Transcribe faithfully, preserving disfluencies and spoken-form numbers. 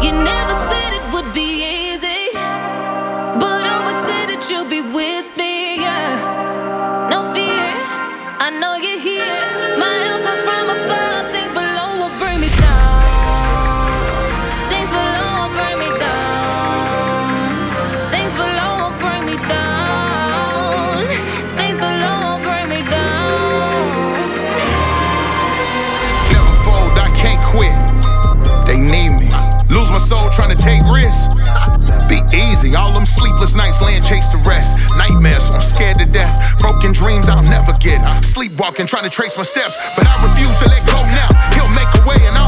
You never said it would be easy, but always said that you'll be with me, yeah. No fear, I know you're here. My help comes from above. Things below will bring me down. Things below will bring me down. Things below will bring me down. Things below will bring me down. Never fold, I can't quit. They need me. Lose my soul trying to take risks. Be easy, all them sleepless nights laying chase to rest. Nightmares, so I'm scared to death. Broken dreams I'll never get. Sleepwalking, trying to trace my steps, but I refuse to let go now. He'll make a way and